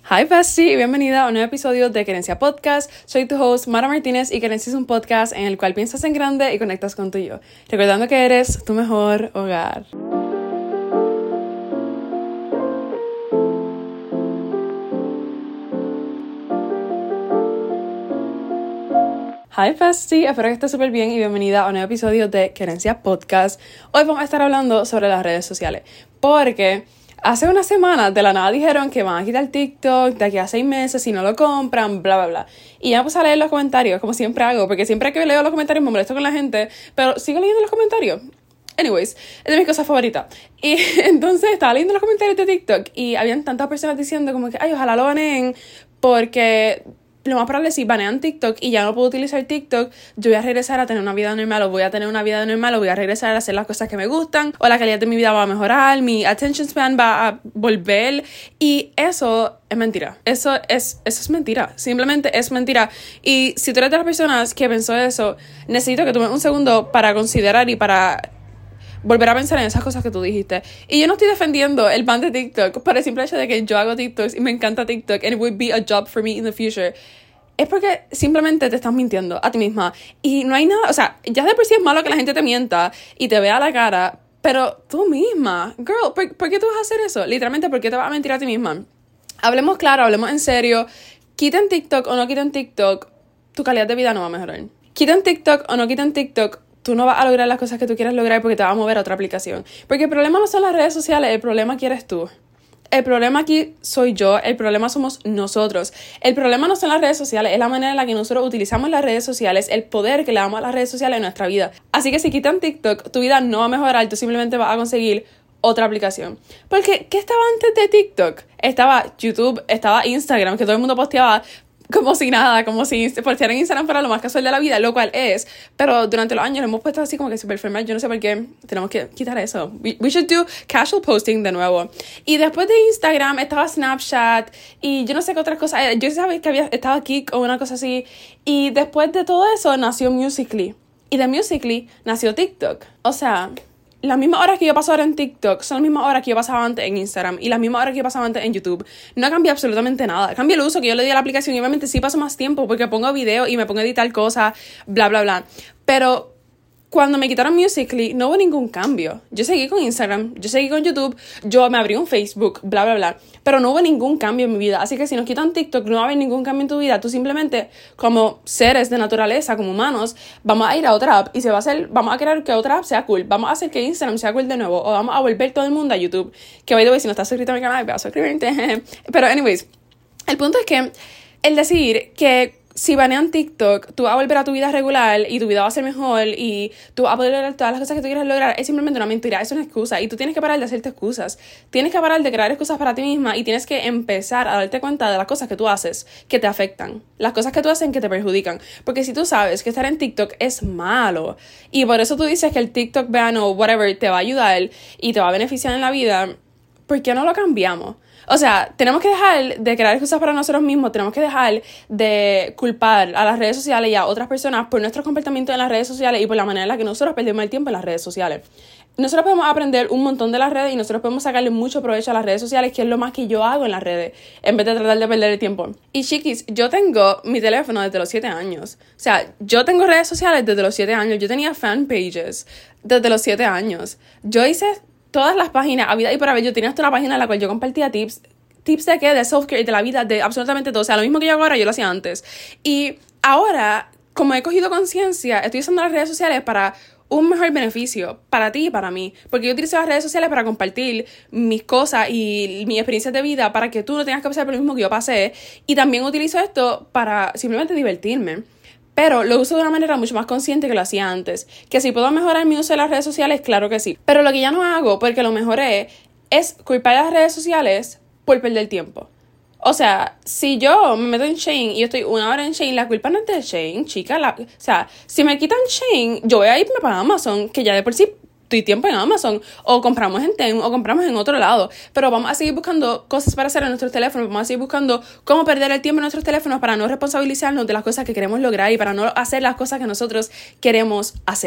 Hi bestie, bienvenida a un nuevo episodio de Querencia Podcast. Soy tu host Mara Martínez y Querencia es un podcast en el cual piensas en grande y conectas con tu yo, recordando que eres tu mejor hogar. Hi bestie, espero que estés súper bien y bienvenida a un nuevo episodio de Querencia Podcast. Hoy vamos a estar hablando sobre las redes sociales, porque hace una semana de la nada dijeron que van a quitar TikTok de aquí a 6 meses si no lo compran, bla, bla, bla. Y ya me puse a leer los comentarios, como siempre hago, porque siempre que leo los comentarios me molesto con la gente, pero sigo leyendo los comentarios. Anyways, es de mis cosas favoritas. Y entonces estaba leyendo los comentarios de TikTok y habían tantas personas diciendo como que, ay, ojalá lo baneen, porque lo más probable es si banean TikTok y ya no puedo utilizar TikTok, yo voy a regresar a tener una vida normal, o voy a tener una vida normal, o voy a regresar a hacer las cosas que me gustan, o la calidad de mi vida va a mejorar, mi attention span va a volver, y eso es mentira. Eso es mentira. Simplemente es mentira. Y si tú eres de las personas que pensó eso, necesito que tomes un segundo para considerar y para volver a pensar en esas cosas que tú dijiste. Y yo no estoy defendiendo el ban de TikTok por el simple hecho de que yo hago TikToks y me encanta TikTok and it would be a job for me in the future. Es porque simplemente te estás mintiendo a ti misma. Y no hay nada, o sea, ya de por sí es malo que la gente te mienta y te vea la cara, pero tú misma, girl, ¿por qué tú vas a hacer eso? Literalmente, ¿por qué te vas a mentir a ti misma? Hablemos claro, hablemos en serio. Quiten TikTok o no quiten TikTok, tu calidad de vida no va a mejorar. Quiten TikTok o no quiten TikTok, tú no vas a lograr las cosas que tú quieres lograr porque te vas a mover a otra aplicación. Porque el problema no son las redes sociales, el problema aquí eres tú. El problema aquí soy yo, el problema somos nosotros. El problema no son las redes sociales, es la manera en la que nosotros utilizamos las redes sociales, el poder que le damos a las redes sociales en nuestra vida. Así que si quitan TikTok, tu vida no va a mejorar, tú simplemente vas a conseguir otra aplicación. Porque, ¿qué estaba antes de TikTok? Estaba YouTube, estaba Instagram, que todo el mundo posteaba como si nada, como si postearan Instagram para lo más casual de la vida, lo cual es, pero durante los años lo hemos puesto así como que súper formal, yo no sé por qué tenemos que quitar eso. We should do casual posting de nuevo. Y después de Instagram estaba Snapchat y yo no sé qué otras cosas, yo sabía que estaba Kik o una cosa así, y después de todo eso nació Musical.ly, y de Musical.ly nació TikTok. O sea, las mismas horas que yo paso ahora en TikTok son las mismas horas que yo pasaba antes en Instagram y las mismas horas que yo pasaba antes en YouTube. No cambia absolutamente nada. Cambia el uso que yo le di a la aplicación y obviamente sí paso más tiempo porque pongo video y me pongo a editar cosas, bla, bla, bla. Pero cuando me quitaron Musical.ly no hubo ningún cambio. Yo seguí con Instagram, yo seguí con YouTube, yo me abrí un Facebook, bla, bla, bla. Pero no hubo ningún cambio en mi vida. Así que si nos quitan TikTok, no va a haber ningún cambio en tu vida. Tú simplemente, como seres de naturaleza, como humanos, vamos a ir a otra app y vamos a querer que otra app sea cool. Vamos a hacer que Instagram sea cool de nuevo. O vamos a volver todo el mundo a YouTube. Que by the way, si no estás suscrito a mi canal, ve a suscribirte. Pero anyways, el punto es que el decir que si banean TikTok, tú vas a volver a tu vida regular y tu vida va a ser mejor y tú vas a poder lograr todas las cosas que tú quieres lograr, es simplemente una mentira, es una excusa y tú tienes que parar de hacerte excusas, tienes que parar de crear excusas para ti misma y tienes que empezar a darte cuenta de las cosas que tú haces que te afectan, las cosas que tú haces que te perjudican, porque si tú sabes que estar en TikTok es malo y por eso tú dices que el TikTok ban o whatever te va a ayudar y te va a beneficiar en la vida, ¿por qué no lo cambiamos? O sea, tenemos que dejar de crear excusas para nosotros mismos, tenemos que dejar de culpar a las redes sociales y a otras personas por nuestros comportamientos en las redes sociales y por la manera en la que nosotros perdemos el tiempo en las redes sociales. Nosotros podemos aprender un montón de las redes y nosotros podemos sacarle mucho provecho a las redes sociales, que es lo más que yo hago en las redes, en vez de tratar de perder el tiempo. Y chiquis, yo tengo mi teléfono desde los 7 años. O sea, yo tengo redes sociales desde los 7 años. Yo tenía fan pages desde los 7 años. Yo hice todas las páginas, habida y por haber, yo tenía hasta una página en la cual yo compartía tips de qué, de self-care, de la vida, de absolutamente todo. O sea, lo mismo que yo hago ahora, yo lo hacía antes. Y ahora, como he cogido conciencia, estoy usando las redes sociales para un mejor beneficio para ti y para mí. Porque yo utilizo las redes sociales para compartir mis cosas y mis experiencias de vida para que tú no tengas que pasar por lo mismo que yo pasé. Y también utilizo esto para simplemente divertirme. Pero lo uso de una manera mucho más consciente que lo hacía antes. Que si puedo mejorar mi uso de las redes sociales, claro que sí. Pero lo que ya no hago, porque lo mejoré, es culpar a las redes sociales por perder tiempo. O sea, si yo me meto en Shein y yo estoy 1 hora en Shein, la culpa no es de Shein, chica. O sea, si me quitan Shein, yo voy a irme para Amazon, que ya de por sí estoy tiempo en Amazon, o compramos en Temu, o compramos en otro lado, pero vamos a seguir buscando cosas para hacer en nuestros teléfonos, vamos a seguir buscando cómo perder el tiempo en nuestros teléfonos para no responsabilizarnos de las cosas que queremos lograr y para no hacer las cosas que nosotros queremos hacer.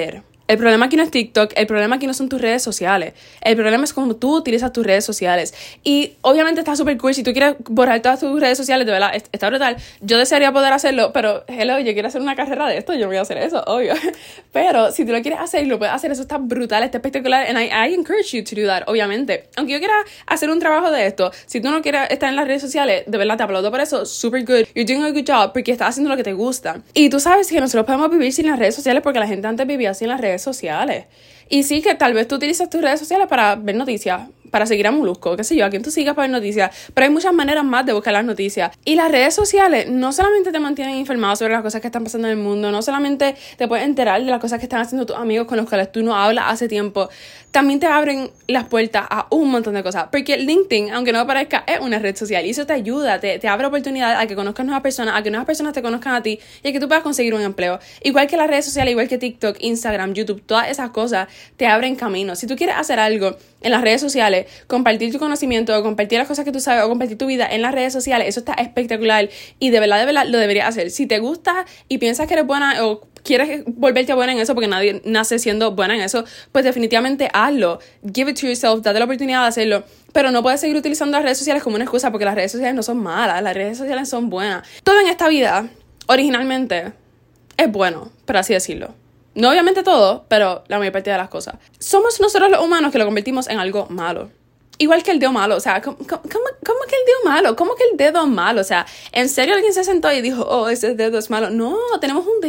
El problema aquí no es TikTok, el problema aquí no son tus redes sociales. El problema es cómo tú utilizas tus redes sociales. Y obviamente está súper cool. Si tú quieres borrar todas tus redes sociales, de verdad, está brutal. Yo desearía poder hacerlo, pero hello, yo quiero hacer una carrera de esto, yo no voy a hacer eso, obvio. Pero si tú lo quieres hacer, lo puedes hacer, eso está brutal, está espectacular. And I encourage you to do that, obviamente. Aunque yo quiera hacer un trabajo de esto, si tú no quieres estar en las redes sociales, de verdad te aplaudo por eso, super good. You're doing a good job porque estás haciendo lo que te gusta. Y tú sabes que nosotros podemos vivir sin las redes sociales porque la gente antes vivía sin las redes sociales. Y sí que tal vez tú utilizas tus redes sociales para ver noticias, para seguir a Molusco, qué sé yo, a quien tú sigas para ver noticias, pero hay muchas maneras más de buscar las noticias. Y las redes sociales no solamente te mantienen informado sobre las cosas que están pasando en el mundo, no solamente te puedes enterar de las cosas que están haciendo tus amigos con los cuales tú no hablas hace tiempo, también te abren las puertas a un montón de cosas, porque LinkedIn, aunque no parezca, es una red social y eso te ayuda, te abre oportunidades a que conozcas nuevas personas, a que nuevas personas te conozcan a ti y a que tú puedas conseguir un empleo. Igual que las redes sociales, igual que TikTok, Instagram, YouTube, todas esas cosas te abren caminos. Si tú quieres hacer algo en las redes sociales, compartir tu conocimiento, o compartir las cosas que tú sabes, o compartir tu vida en las redes sociales, eso está espectacular y de verdad lo deberías hacer. Si te gusta y piensas que eres buena o quieres volverte buena en eso, porque nadie nace siendo buena en eso, pues definitivamente hazlo. Give it to yourself, date la oportunidad de hacerlo. Pero no puedes seguir utilizando las redes sociales como una excusa, porque las redes sociales no son malas, las redes sociales son buenas. Todo en esta vida, originalmente, es bueno, por así decirlo. No obviamente todo, pero la mayor parte de las cosas. Somos nosotros los humanos que lo convertimos en algo malo. Igual que el dedo malo, o sea, ¿cómo que el dedo malo? ¿Cómo que el dedo malo? O sea, ¿en serio alguien se sentó y dijo, oh, ese dedo es malo? No, tenemos un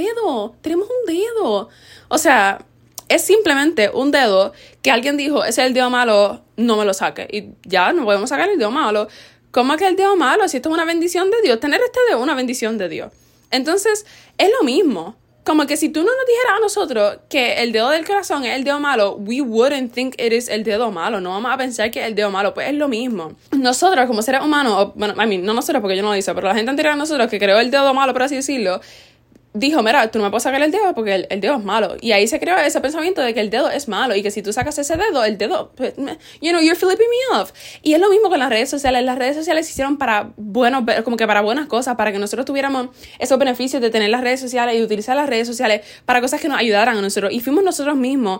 dedo. O sea, es simplemente un dedo que alguien dijo, ese es el dedo malo, no me lo saque. Y ya, no podemos sacar el dedo malo. ¿Cómo que el dedo malo? Si esto es una bendición de Dios, tener este dedo es una bendición de Dios. Entonces, es lo mismo. Como que si tú no nos dijeras a nosotros que el dedo del corazón es el dedo malo, we wouldn't think it is el dedo malo. No vamos a pensar que es el dedo malo. Pues es lo mismo. Nosotros, como seres humanos, bueno, no nosotros porque yo no lo hice, pero la gente anterior a nosotros que creó el dedo malo, por así decirlo, dijo, mira, tú no me puedes sacar el dedo porque el dedo es malo. Y ahí se creó ese pensamiento de que el dedo es malo y que si tú sacas ese dedo, el dedo, pues, you're flipping me off. Y es lo mismo con las redes sociales. Las redes sociales se hicieron para como que para buenas cosas, para que nosotros tuviéramos esos beneficios de tener las redes sociales y utilizar las redes sociales para cosas que nos ayudaran a nosotros. Y fuimos nosotros mismos,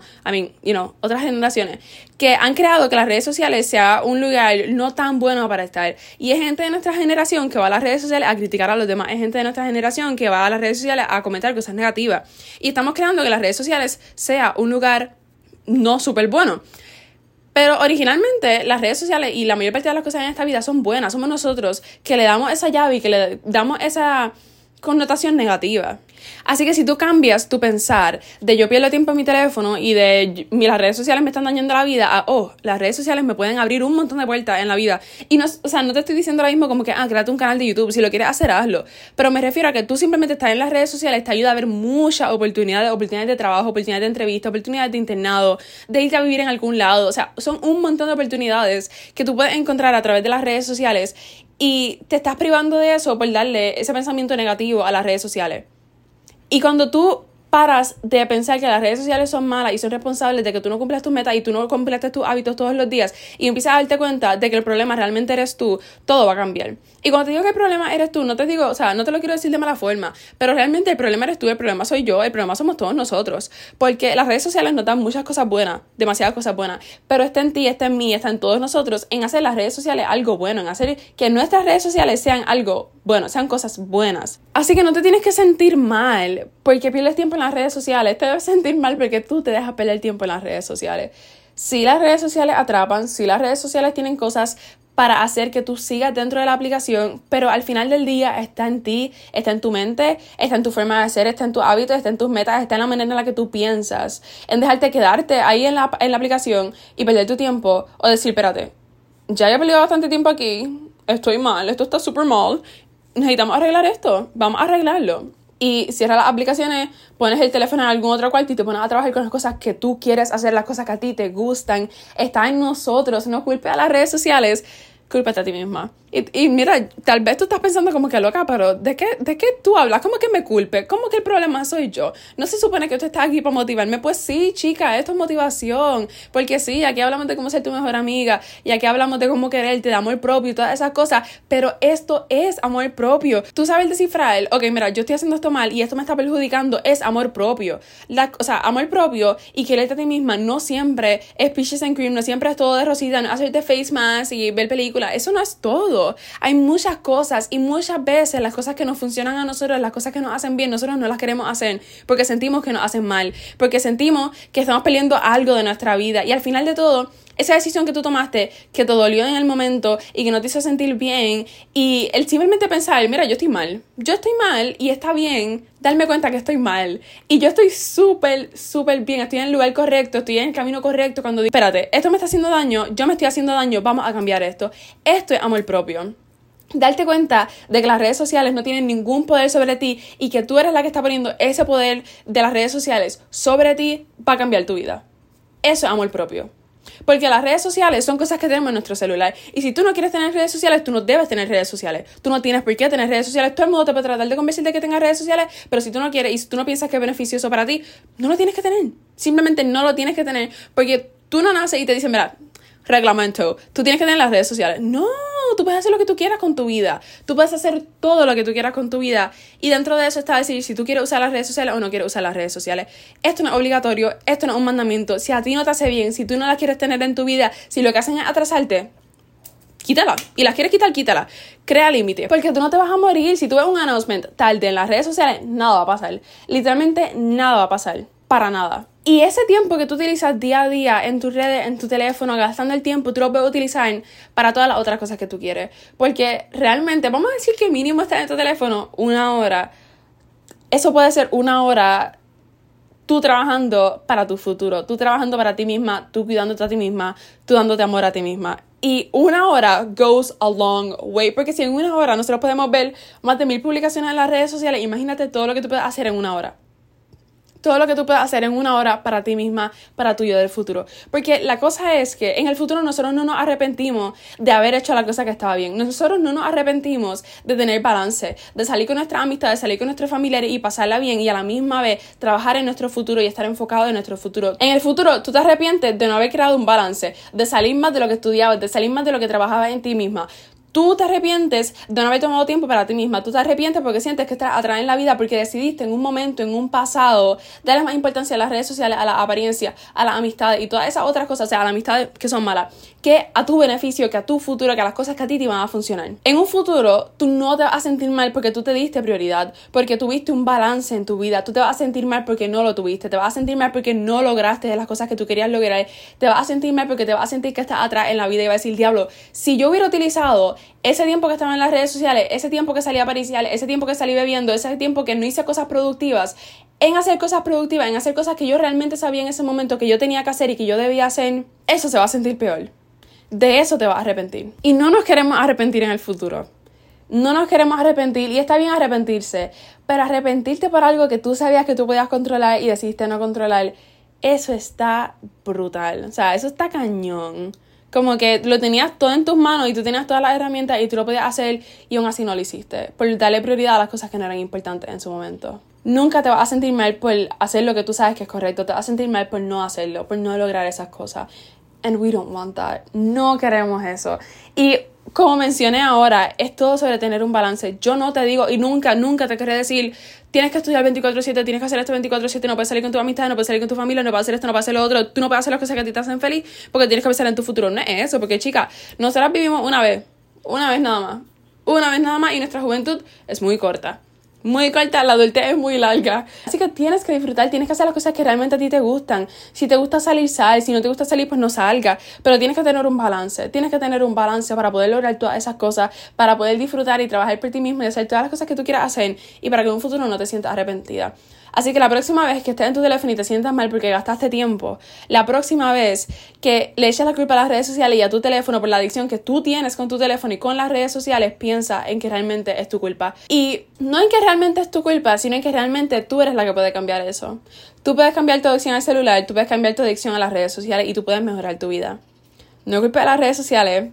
otras generaciones, que han creado que las redes sociales sea un lugar no tan bueno para estar. Y es gente de nuestra generación que va a las redes sociales a criticar a los demás. Es gente de nuestra generación que va a las redes sociales a comentar cosas negativas. Y estamos creando que las redes sociales sea un lugar no súper bueno. Pero originalmente las redes sociales y la mayor parte de las cosas en esta vida son buenas. Somos nosotros que le damos esa llave y que le damos esa connotación negativa. Así que si tú cambias tu pensar de yo pierdo tiempo en mi teléfono y de las redes sociales me están dañando la vida a las redes sociales me pueden abrir un montón de puertas en la vida. Y no te estoy diciendo ahora mismo como que créate un canal de YouTube, si lo quieres hacer, hazlo. Pero me refiero a que tú simplemente estás en las redes sociales, te ayuda a ver muchas oportunidades de trabajo, oportunidades de entrevista, oportunidades de internado, de irte a vivir en algún lado. O sea, son un montón de oportunidades que tú puedes encontrar a través de las redes sociales y te estás privando de eso por darle ese pensamiento negativo a las redes sociales. Y cuando tú paras de pensar que las redes sociales son malas y son responsables de que tú no cumplas tus metas y tú no completes tus hábitos todos los días y empiezas a darte cuenta de que el problema realmente eres tú, todo va a cambiar. Y cuando te digo que el problema eres tú, no te digo, no te lo quiero decir de mala forma, pero realmente el problema eres tú, el problema soy yo, el problema somos todos nosotros. Porque las redes sociales nos dan muchas cosas buenas, demasiadas cosas buenas, pero está en ti, está en mí, está en todos nosotros en hacer las redes sociales algo bueno, en hacer que nuestras redes sociales sean algo bueno, sean cosas buenas. Así que no te tienes que sentir mal porque pierdes tiempo en las redes sociales, te debes sentir mal porque tú te dejas perder tiempo en las redes sociales. Si las redes sociales atrapan, si las redes sociales tienen cosas para hacer que tú sigas dentro de la aplicación, pero al final del día está en ti, está en tu mente, está en tu forma de ser, está en tus hábitos, está en tus metas, está en la manera en la que tú piensas, en dejarte quedarte ahí en la aplicación y perder tu tiempo o decir, espérate, ya he perdido bastante tiempo aquí, estoy mal, esto está súper mal, necesitamos arreglar esto, vamos a arreglarlo. Y cierras las aplicaciones, pones el teléfono en algún otro cuarto y te pones a trabajar con las cosas que tú quieres hacer, las cosas que a ti te gustan. Está en nosotros, no culpes a las redes sociales, cúlpate a ti misma. Y mira, tal vez tú estás pensando como que loca, pero ¿de qué tú hablas? ¿Cómo que me culpe? ¿Cómo que el problema soy yo? ¿No se supone que tú estás aquí para motivarme? Pues sí, chica, esto es motivación. Porque sí, aquí hablamos de cómo ser tu mejor amiga. Y aquí hablamos de cómo quererte, de amor propio y todas esas cosas. Pero esto es amor propio. Tú sabes descifrar, ok, mira, yo estoy haciendo esto mal y esto me está perjudicando. Es amor propio. Amor propio y quererte a ti misma no siempre es peaches and cream. No siempre es todo de rosita. No hacerte face mask y ver películas. Eso no es todo. Hay muchas cosas y muchas veces las cosas que nos funcionan a nosotros, las cosas que nos hacen bien, nosotros no las queremos hacer porque sentimos que nos hacen mal, porque sentimos que estamos perdiendo algo de nuestra vida y al final de todo, esa decisión que tú tomaste, que te dolió en el momento y que no te hizo sentir bien y el simplemente pensar, mira, yo estoy mal y está bien darme cuenta que estoy mal y yo estoy súper bien, estoy en el lugar correcto, estoy en el camino correcto cuando digo, espérate, esto me está haciendo daño, yo me estoy haciendo daño, vamos a cambiar esto. Esto es amor propio. Darte cuenta de que las redes sociales no tienen ningún poder sobre ti y que tú eres la que está poniendo ese poder de las redes sociales sobre ti va a cambiar tu vida. Eso es amor propio. Porque las redes sociales son cosas que tenemos en nuestro celular. Y si tú no quieres tener redes sociales, tú no debes tener redes sociales. Tú no tienes por qué tener redes sociales. Todo el mundo te puede tratar de convencer de que tengas redes sociales, pero si tú no quieres y si tú no piensas que es beneficioso para ti, no lo tienes que tener. Simplemente no lo tienes que tener porque tú no naces y te dicen, mira, reglamento, tú tienes que tener las redes sociales. No, tú puedes hacer lo que tú quieras con tu vida. Tú puedes hacer todo lo que tú quieras con tu vida. Y dentro de eso está decir si tú quieres usar las redes sociales o no quieres usar las redes sociales. Esto no es obligatorio, esto no es un mandamiento. Si a ti no te hace bien, si tú no las quieres tener en tu vida, si lo que hacen es atrasarte, quítala. Y las quieres quitar, quítala. Crea límites. Porque tú no te vas a morir. Si tú ves un announcement tarde en las redes sociales, nada va a pasar. Literalmente nada va a pasar. Para nada. Y ese tiempo que tú utilizas día a día en tus redes, en tu teléfono, gastando el tiempo, tú lo puedes utilizar para todas las otras cosas que tú quieres. Porque realmente, vamos a decir que mínimo estar en tu teléfono 1 hora. Eso puede ser 1 hora tú trabajando para tu futuro, tú trabajando para ti misma, tú cuidándote a ti misma, tú dándote amor a ti misma. Y 1 hora goes a long way. Porque si en 1 hora nosotros podemos ver más de 1000 publicaciones en las redes sociales, imagínate todo lo que tú puedes hacer en 1 hora. Todo lo que tú puedes hacer en 1 hora para ti misma, para tu yo del futuro. Porque la cosa es que en el futuro nosotros no nos arrepentimos de haber hecho la cosa que estaba bien. Nosotros no nos arrepentimos de tener balance, de salir con nuestra amistad, de salir con nuestros familiares y pasarla bien y a la misma vez trabajar en nuestro futuro y estar enfocado en nuestro futuro. En el futuro tú te arrepientes de no haber creado un balance, de salir más de lo que estudiabas, de salir más de lo que trabajabas en ti misma. Tú te arrepientes de no haber tomado tiempo para ti misma. Tú te arrepientes porque sientes que estás atrás en la vida porque decidiste en un momento, en un pasado, darle más importancia a las redes sociales, a la apariencia, a las amistades y todas esas otras cosas, o sea, a las amistades que son malas, que a tu beneficio, que a tu futuro, que a las cosas que a ti te van a funcionar. En un futuro, tú no te vas a sentir mal porque tú te diste prioridad, porque tuviste un balance en tu vida. Tú te vas a sentir mal porque no lo tuviste. Te vas a sentir mal porque no lograste las cosas que tú querías lograr. Te vas a sentir mal porque te vas a sentir que estás atrás en la vida y vas a decir, diablo, si yo hubiera utilizado ese tiempo que estaba en las redes sociales, ese tiempo que salí a pariciar, ese tiempo que salí bebiendo, ese tiempo que no hice cosas productivas, en hacer cosas productivas, en hacer cosas que yo realmente sabía en ese momento que yo tenía que hacer y que yo debía hacer, eso se va a sentir peor. De eso te vas a arrepentir. Y no nos queremos arrepentir en el futuro. No nos queremos arrepentir y está bien arrepentirse, pero arrepentirte por algo que tú sabías que tú podías controlar y decidiste no controlar, eso está brutal. O sea, eso está cañón. Como que lo tenías todo en tus manos y tú tenías todas las herramientas y tú lo podías hacer y aún así no lo hiciste. Por darle prioridad a las cosas que no eran importantes en su momento. Nunca te vas a sentir mal por hacer lo que tú sabes que es correcto. Te vas a sentir mal por no hacerlo, por no lograr esas cosas. And we don't want that. No queremos eso. Y como mencioné ahora, es todo sobre tener un balance. Yo no te digo y nunca te querré decir tienes que estudiar 24/7, tienes que hacer esto 24/7, no puedes salir con tu amistad, no puedes salir con tu familia, no puedes hacer esto, no puedes hacer lo otro, tú no puedes hacer las cosas que a ti te hacen feliz porque tienes que pensar en tu futuro. No es eso, porque chica, nosotras vivimos una vez nada más y nuestra juventud es muy corta. Muy corta, la adultez es muy larga. Así que tienes que disfrutar, tienes que hacer las cosas que realmente a ti te gustan. Si te gusta salir, sal. Si no te gusta salir, pues no salga. Pero tienes que tener un balance. Tienes que tener un balance para poder lograr todas esas cosas, para poder disfrutar y trabajar por ti mismo y hacer todas las cosas que tú quieras hacer y para que en un futuro no te sientas arrepentida. Así que la próxima vez que estés en tu teléfono y te sientas mal porque gastaste tiempo, la próxima vez que le eches la culpa a las redes sociales y a tu teléfono por la adicción que tú tienes con tu teléfono y con las redes sociales, piensa en que realmente es tu culpa. Y no en que realmente es tu culpa, sino en que realmente tú eres la que puede cambiar eso. Tú puedes cambiar tu adicción al celular, tú puedes cambiar tu adicción a las redes sociales y tú puedes mejorar tu vida. No culpes a las redes sociales.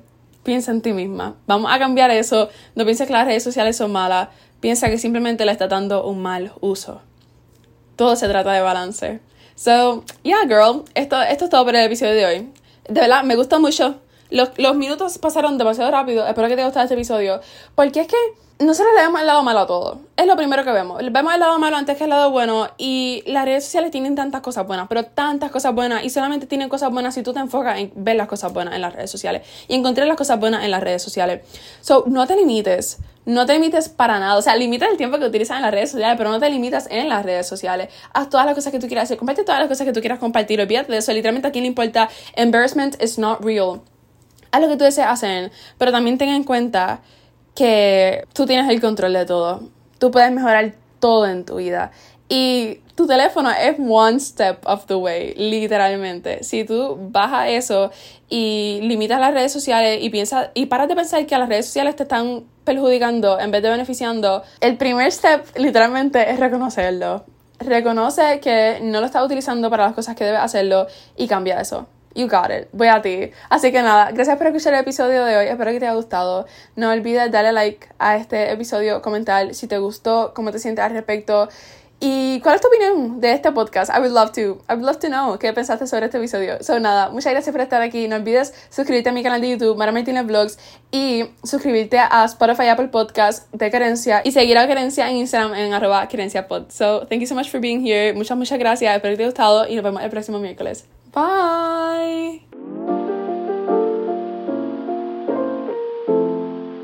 piensa en ti misma. Vamos a cambiar eso. No pienses que las redes sociales son malas. Piensa que simplemente le está dando un mal uso. Todo se trata de balance. So, yeah, girl. Esto es todo por el episodio de hoy. De verdad, me gustó mucho. Los minutos pasaron demasiado rápido. Espero que te haya gustado este episodio. Porque es que nosotros le vemos el lado malo a todo. Es lo primero que vemos. Vemos el lado malo antes que el lado bueno. Y las redes sociales tienen tantas cosas buenas. Pero tantas cosas buenas. Y solamente tienen cosas buenas si tú te enfocas en ver las cosas buenas en las redes sociales. Y encontrar las cosas buenas en las redes sociales. So, no te limites. No te limites para nada. O sea, limita el tiempo que utilizas en las redes sociales. Pero no te limitas en las redes sociales. Haz todas las cosas que tú quieras hacer. Comparte todas las cosas que tú quieras compartir. Olvídate de eso. Literalmente a quién le importa. Embarrassment is not real. Haz lo que tú deseas hacer. Pero también ten en cuenta que tú tienes el control de todo. Tú puedes mejorar todo en tu vida. Y tu teléfono es one step of the way, literalmente. Si tú bajas eso y limitas las redes sociales y paras de pensar que las redes sociales te están perjudicando en vez de beneficiando, el primer step literalmente es reconocerlo. Reconoce que no lo estás utilizando para las cosas que debes hacerlo y cambia eso. You got it. Voy a ti. Así que nada, gracias por escuchar el episodio de hoy. Espero que te haya gustado. No olvides darle like a este episodio, comentar si te gustó, cómo te sientes al respecto y cuál es tu opinión de este podcast. I would love to know qué pensaste sobre este episodio. So nada, muchas gracias por estar aquí. No olvides suscribirte a mi canal de YouTube, Mara Martínez Vlogs, y suscribirte a Spotify, Apple Podcast de Querencia y seguir a Querencia en Instagram en @QuerenciaPod. So thank you so much for being here. Muchas gracias. Espero que te haya gustado y nos vemos el próximo miércoles. Bye.